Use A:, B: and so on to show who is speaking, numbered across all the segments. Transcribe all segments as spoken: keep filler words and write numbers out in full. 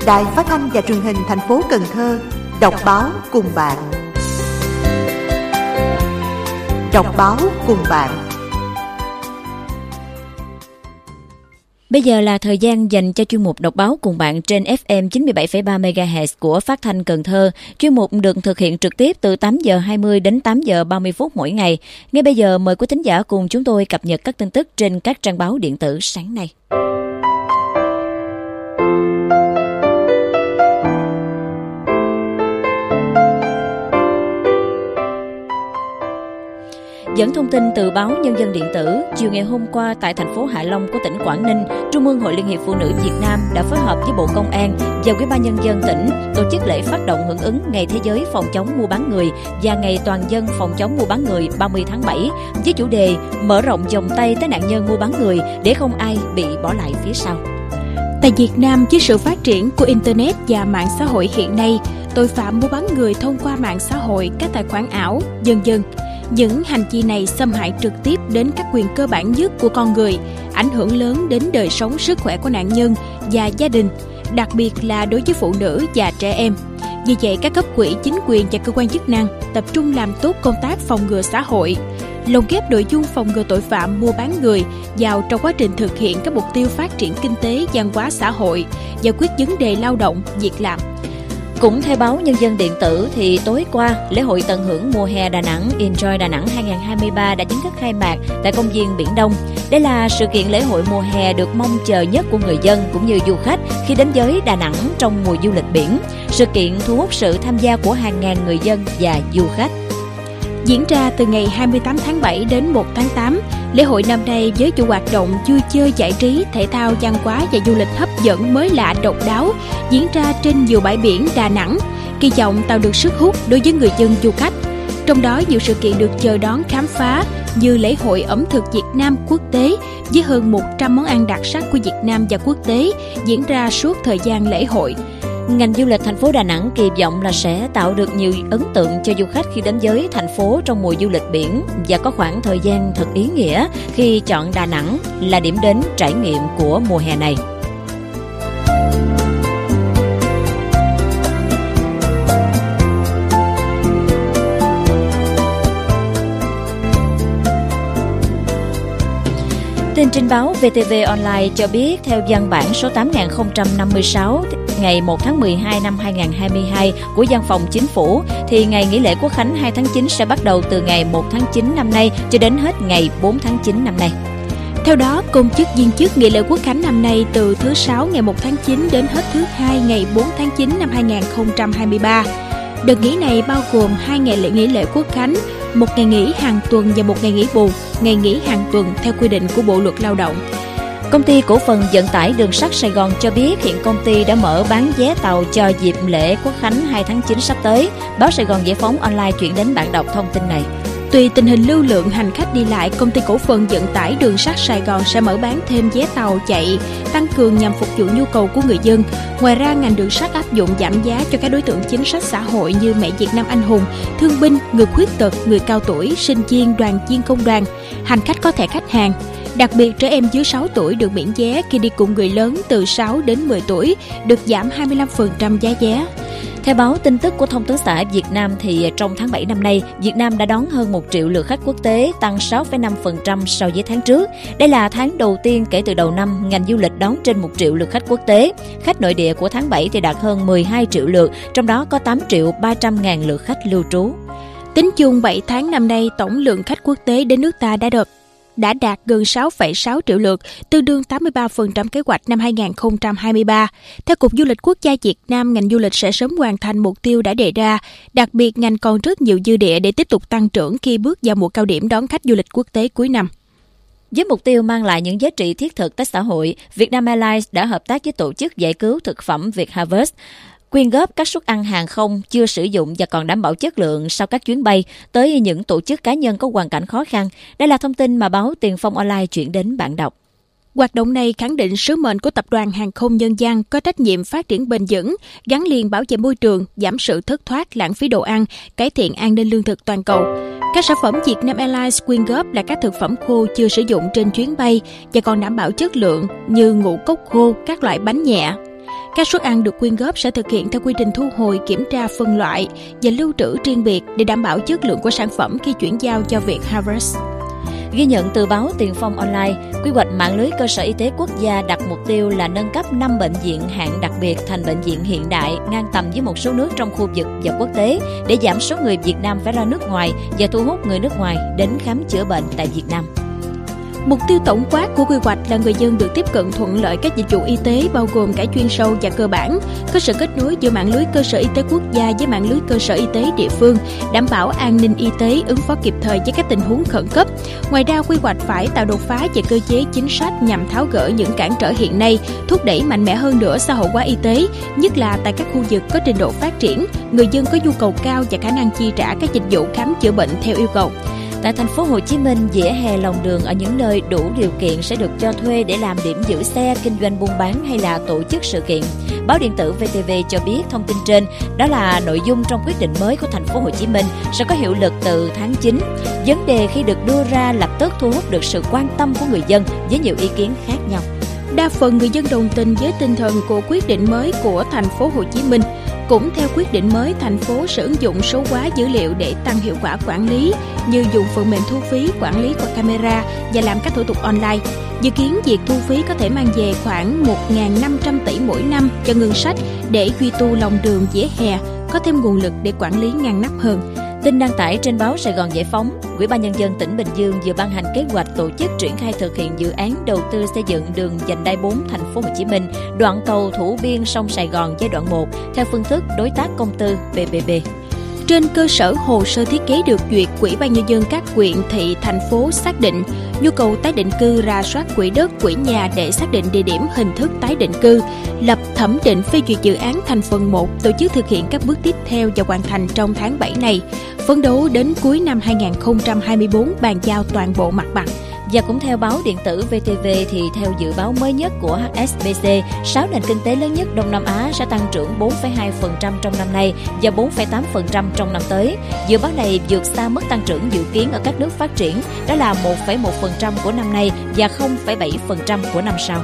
A: Đài Phát thanh và Truyền hình thành phố Cần Thơ đọc báo cùng bạn. Đọc báo cùng bạn.
B: Bây giờ là thời gian dành cho chuyên mục đọc báo cùng bạn trên ép em chín mươi bảy phẩy ba mê ga héc của Phát thanh Cần Thơ. Chuyên mục được thực hiện trực tiếp từ tám giờ hai mươi đến tám giờ ba mươi phút mỗi ngày. Ngay bây giờ mời quý thính giả cùng chúng tôi cập nhật các tin tức trên các trang báo điện tử sáng nay. Dẫn thông tin từ báo Nhân dân điện tử, chiều ngày hôm qua tại thành phố Hạ Long của tỉnh Quảng Ninh, Trung ương Hội Liên hiệp Phụ nữ Việt Nam đã phối hợp với Bộ Công an và Ủy ban Nhân dân tỉnh tổ chức lễ phát động hưởng ứng Ngày Thế giới phòng chống mua bán người và Ngày Toàn dân phòng chống mua bán người ba mươi tháng bảy với chủ đề mở rộng vòng tay tới nạn nhân mua bán người để không ai bị bỏ lại phía sau.
C: Tại Việt Nam, với sự phát triển của Internet và mạng xã hội hiện nay, tội phạm mua bán người thông qua mạng xã hội, các tài khoản ảo, vân vân. Những hành vi này xâm hại trực tiếp đến các quyền cơ bản nhất của con người, ảnh hưởng lớn đến đời sống sức khỏe của nạn nhân và gia đình, đặc biệt là đối với phụ nữ và trẻ em. Vì vậy, các cấp ủy, chính quyền và cơ quan chức năng tập trung làm tốt công tác phòng ngừa xã hội, lồng ghép nội dung phòng ngừa tội phạm mua bán người vào trong quá trình thực hiện các mục tiêu phát triển kinh tế, văn hóa xã hội, giải quyết vấn đề lao động, việc làm.
B: Cũng theo báo Nhân dân điện tử thì tối qua, lễ hội tận hưởng mùa hè Đà Nẵng Enjoy Đà Nẵng hai không hai ba đã chính thức khai mạc tại công viên Biển Đông. Đây là sự kiện lễ hội mùa hè được mong chờ nhất của người dân cũng như du khách khi đến với Đà Nẵng trong mùa du lịch biển. Sự kiện thu hút sự tham gia của hàng ngàn người dân và du khách.
C: Diễn ra từ ngày hai mươi tám tháng bảy đến một tháng tám, lễ hội năm nay với nhiều hoạt động vui chơi giải trí, thể thao, văn hóa và du lịch hấp dẫn mới lạ độc đáo diễn ra trên nhiều bãi biển Đà Nẵng, kỳ vọng tạo được sức hút đối với người dân du khách. Trong đó nhiều sự kiện được chờ đón khám phá như lễ hội ẩm thực Việt Nam quốc tế với hơn một trăm món ăn đặc sắc của Việt Nam và quốc tế diễn ra suốt thời gian lễ hội.
B: Ngành du lịch thành phố Đà Nẵng kỳ vọng là sẽ tạo được nhiều ấn tượng cho du khách khi đến với thành phố trong mùa du lịch biển và có khoảng thời gian thật ý nghĩa khi chọn Đà Nẵng là điểm đến trải nghiệm của mùa hè này. Tin trên báo vê tê vê Online cho biết theo văn bản số tám nghìn không trăm năm mươi sáu ngày một tháng mười hai năm hai không hai hai của Văn phòng Chính phủ thì ngày nghỉ lễ Quốc khánh hai tháng chín sẽ bắt đầu từ ngày một tháng chín năm nay cho đến hết ngày bốn tháng chín năm nay.
C: Theo đó, công chức viên chức nghỉ lễ Quốc khánh năm nay từ thứ Sáu ngày một tháng chín đến hết thứ Hai ngày bốn tháng chín năm hai không hai ba. Đợt nghỉ này bao gồm hai ngày lễ nghỉ lễ Quốc khánh, một ngày nghỉ hàng tuần và một ngày nghỉ bù, ngày nghỉ hàng tuần theo quy định của Bộ Luật Lao động.
B: Công ty cổ phần vận tải đường sắt Sài Gòn cho biết hiện công ty đã mở bán vé tàu cho dịp lễ Quốc khánh hai tháng chín sắp tới. Báo Sài Gòn Giải phóng Online chuyển đến bạn đọc thông tin này.
C: Tùy tình hình lưu lượng hành khách đi lại, công ty cổ phần vận tải đường sắt Sài Gòn sẽ mở bán thêm vé tàu chạy, tăng cường nhằm phục vụ nhu cầu của người dân. Ngoài ra, ngành đường sắt áp dụng giảm giá cho các đối tượng chính sách xã hội như mẹ Việt Nam anh hùng, thương binh, người khuyết tật, người cao tuổi, sinh viên, đoàn viên công đoàn, hành khách có thẻ khách hàng. Đặc biệt, trẻ em dưới sáu tuổi được miễn vé khi đi cùng người lớn từ sáu đến mười tuổi, được giảm hai mươi lăm phần trăm giá vé.
B: Theo báo tin tức của Thông tấn xã Việt Nam thì trong tháng bảy năm nay, Việt Nam đã đón hơn một triệu lượt khách quốc tế, tăng sáu phẩy năm phần trăm so với tháng trước. Đây là tháng đầu tiên kể từ đầu năm, ngành du lịch đón trên một triệu lượt khách quốc tế. Khách nội địa của tháng bảy thì đạt hơn mười hai triệu lượt, trong đó có tám triệu ba trăm ngàn lượt khách lưu trú.
C: Tính chung bảy tháng năm nay, tổng lượng khách quốc tế đến nước ta đã đạt đã đạt gần sáu phẩy sáu triệu lượt, tương đương tám mươi ba phần trăm kế hoạch năm hai không hai ba. Theo Cục Du lịch Quốc gia Việt Nam, ngành du lịch sẽ sớm hoàn thành mục tiêu đã đề ra. Đặc biệt, ngành còn rất nhiều dư địa để tiếp tục tăng trưởng khi bước vào mùa cao điểm đón khách du lịch quốc tế cuối năm.
B: Với mục tiêu mang lại những giá trị thiết thực tới xã hội, Vietnam Airlines đã hợp tác với tổ chức giải cứu thực phẩm Việt Harvest, quyên góp các suất ăn hàng không chưa sử dụng và còn đảm bảo chất lượng sau các chuyến bay tới những tổ chức cá nhân có hoàn cảnh khó khăn. Đây là thông tin mà báo Tiền Phong Online chuyển đến bạn đọc.
C: Hoạt động này khẳng định sứ mệnh của Tập đoàn Hàng không Nhân dân có trách nhiệm phát triển bền vững, gắn liền bảo vệ môi trường, giảm sự thất thoát, lãng phí đồ ăn, cải thiện an ninh lương thực toàn cầu. Các sản phẩm Vietnam Airlines quyên góp là các thực phẩm khô chưa sử dụng trên chuyến bay và còn đảm bảo chất lượng như ngũ cốc khô, các loại bánh nhẹ. Các suất ăn được quyên góp sẽ thực hiện theo quy trình thu hồi, kiểm tra, phân loại và lưu trữ riêng biệt để đảm bảo chất lượng của sản phẩm khi chuyển giao cho Việt Harvest.
B: Ghi nhận từ báo Tiền Phong Online, quy hoạch mạng lưới cơ sở y tế quốc gia đặt mục tiêu là nâng cấp năm bệnh viện hạng đặc biệt thành bệnh viện hiện đại ngang tầm với một số nước trong khu vực và quốc tế để giảm số người Việt Nam phải ra nước ngoài và thu hút người nước ngoài đến khám chữa bệnh tại Việt Nam.
C: Mục tiêu tổng quát của quy hoạch là người dân được tiếp cận thuận lợi các dịch vụ y tế bao gồm cả chuyên sâu và cơ bản, có sự kết nối giữa mạng lưới cơ sở y tế quốc gia với mạng lưới cơ sở y tế địa phương, đảm bảo an ninh y tế, ứng phó kịp thời với các tình huống khẩn cấp. Ngoài ra, quy hoạch phải tạo đột phá về cơ chế chính sách nhằm tháo gỡ những cản trở hiện nay, thúc đẩy mạnh mẽ hơn nữa xã hội hóa y tế, nhất là tại các khu vực có trình độ phát triển, người dân có nhu cầu cao và khả năng chi trả các dịch vụ khám chữa bệnh theo yêu cầu.
B: Tại thành phố Hồ Chí Minh, vỉa hè lòng đường ở những nơi đủ điều kiện sẽ được cho thuê để làm điểm giữ xe, kinh doanh buôn bán hay là tổ chức sự kiện. Báo điện tử vê tê vê cho biết thông tin trên đó là nội dung trong quyết định mới của thành phố Hồ Chí Minh sẽ có hiệu lực từ tháng chín. Vấn đề khi được đưa ra lập tức thu hút được sự quan tâm của người dân với nhiều ý kiến khác nhau.
C: Đa phần người dân đồng tình với tinh thần của quyết định mới của thành phố Hồ Chí Minh. Cũng theo quyết định mới, thành phố sẽ ứng dụng số hóa dữ liệu để tăng hiệu quả quản lý, như dùng phần mềm thu phí, quản lý qua camera và làm các thủ tục online. Dự kiến việc thu phí có thể mang về khoảng một nghìn năm trăm tỷ mỗi năm cho ngân sách để duy tu lòng đường vỉa hè, có thêm nguồn lực để quản lý ngăn nắp hơn.
B: Tin đăng tải trên báo Sài Gòn Giải Phóng, Ủy ban Nhân dân tỉnh Bình Dương vừa ban hành kế hoạch tổ chức triển khai thực hiện dự án đầu tư xây dựng đường vành đai bốn thành phố Hồ Chí Minh, đoạn cầu Thủ Biên sông Sài Gòn giai đoạn một theo phương thức đối tác công tư pê pê pê.
C: Trên cơ sở hồ sơ thiết kế được duyệt, Ủy ban Nhân dân các huyện, thị, thành phố xác định nhu cầu tái định cư, rà soát quỹ đất, quỹ nhà để xác định địa điểm, hình thức tái định cư, lập thẩm định phê duyệt dự án thành phần một, tổ chức thực hiện các bước tiếp theo và hoàn thành trong tháng bảy này. Phấn đấu đến cuối năm hai nghìn không trăm hai mươi tư bàn giao toàn bộ mặt bằng.
B: Và cũng theo báo điện tử vê tê vê thì theo dự báo mới nhất của hát ét bê xê, sáu nền kinh tế lớn nhất Đông Nam Á sẽ tăng trưởng bốn phẩy hai phần trăm trong năm nay và bốn phẩy tám phần trăm trong năm tới. Dự báo này vượt xa mức tăng trưởng dự kiến ở các nước phát triển, đó là một phẩy một phần trăm của năm nay và không phẩy bảy phần trăm của năm sau.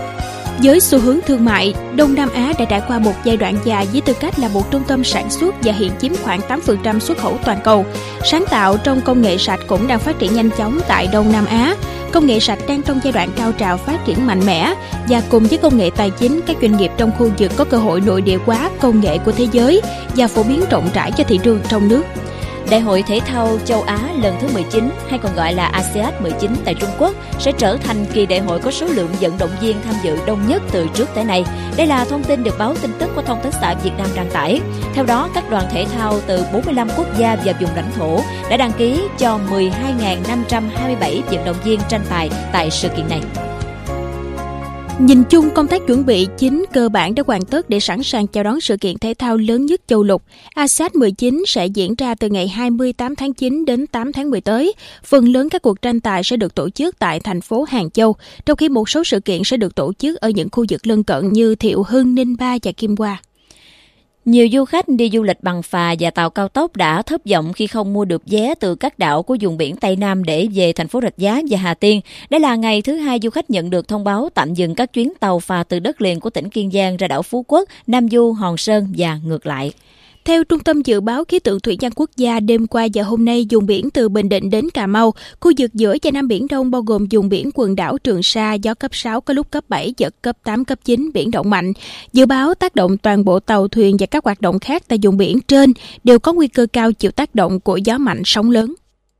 C: Với xu hướng thương mại, Đông Nam Á đã trải qua một giai đoạn dài với tư cách là một trung tâm sản xuất và hiện chiếm khoảng tám phần trăm xuất khẩu toàn cầu. Sáng tạo trong công nghệ sạch cũng đang phát triển nhanh chóng tại Đông Nam Á. Công nghệ sạch đang trong giai đoạn cao trào phát triển mạnh mẽ và cùng với công nghệ tài chính, các doanh nghiệp trong khu vực có cơ hội nội địa hóa công nghệ của thế giới và phổ biến rộng rãi cho thị trường trong nước.
B: Đại hội thể thao châu Á lần thứ mười chín, hay còn gọi là a sê an mười chín tại Trung Quốc, sẽ trở thành kỳ đại hội có số lượng vận động viên tham dự đông nhất từ trước tới nay. Đây là thông tin được báo tin tức của Thông tấn xã Việt Nam đăng tải. Theo đó, các đoàn thể thao từ bốn mươi lăm quốc gia và vùng lãnh thổ đã đăng ký cho mười hai nghìn năm trăm hai mươi bảy vận động viên tranh tài tại sự kiện này.
C: Nhìn chung, công tác chuẩn bị chính cơ bản đã hoàn tất để sẵn sàng chào đón sự kiện thể thao lớn nhất châu lục. a sê an mười chín sẽ diễn ra từ ngày hai mươi tám tháng chín đến tám tháng mười tới. Phần lớn các cuộc tranh tài sẽ được tổ chức tại thành phố Hàng Châu, trong khi một số sự kiện sẽ được tổ chức ở những khu vực lân cận như Thiệu Hưng, Ninh Ba và Kim Hoa.
B: Nhiều du khách đi du lịch bằng phà và tàu cao tốc đã thất vọng khi không mua được vé từ các đảo của vùng biển Tây Nam để về thành phố Rạch Giá và Hà Tiên. Đây là ngày thứ hai du khách nhận được thông báo tạm dừng các chuyến tàu phà từ đất liền của tỉnh Kiên Giang ra đảo Phú Quốc, Nam Du, Hòn Sơn và ngược lại.
C: Theo Trung tâm Dự báo Khí tượng Thủy văn Quốc gia, đêm qua và hôm nay, vùng biển từ Bình Định đến Cà Mau, khu vực giữa và Nam Biển Đông bao gồm vùng biển quần đảo Trường Sa, gió cấp sáu, có lúc cấp bảy, giật cấp tám, cấp chín, biển động mạnh. Dự báo tác động toàn bộ tàu thuyền và các hoạt động khác tại vùng biển trên đều có nguy cơ cao chịu tác động của gió mạnh, sóng lớn.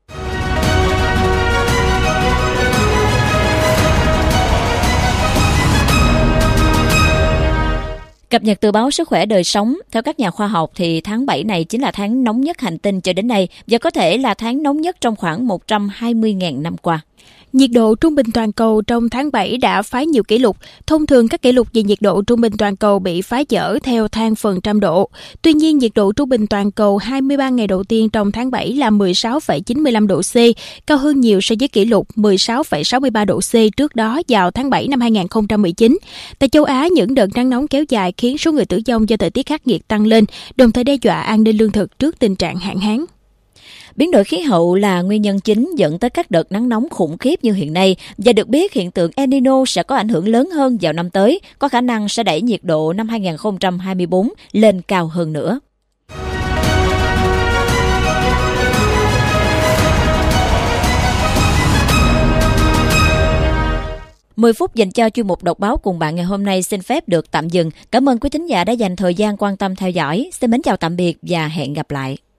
B: Cập nhật từ báo Sức khỏe đời sống, theo các nhà khoa học thì tháng bảy này chính là tháng nóng nhất hành tinh cho đến nay và có thể là tháng nóng nhất trong khoảng một trăm hai mươi nghìn năm qua.
C: Nhiệt độ trung bình toàn cầu trong tháng bảy đã phá nhiều kỷ lục. Thông thường các kỷ lục về nhiệt độ trung bình toàn cầu bị phá vỡ theo thang phần trăm độ. Tuy nhiên, nhiệt độ trung bình toàn cầu hai mươi ba ngày đầu tiên trong tháng bảy là mười sáu phẩy chín mươi lăm độ C, cao hơn nhiều so với kỷ lục mười sáu phẩy sáu mươi ba độ C trước đó vào tháng bảy năm hai nghìn không trăm mười chín. Tại châu Á, những đợt nắng nóng kéo dài khiến số người tử vong do thời tiết khắc nghiệt tăng lên, đồng thời đe dọa an ninh lương thực trước tình trạng hạn hán.
B: Biến đổi khí hậu là nguyên nhân chính dẫn tới các đợt nắng nóng khủng khiếp như hiện nay, và được biết hiện tượng El Nino sẽ có ảnh hưởng lớn hơn vào năm tới, có khả năng sẽ đẩy nhiệt độ năm hai không hai tư lên cao hơn nữa. mười phút dành cho chuyên mục đọc báo cùng bạn ngày hôm nay xin phép được tạm dừng. Cảm ơn quý thính giả đã dành thời gian quan tâm theo dõi. Xin mến chào tạm biệt và hẹn gặp lại.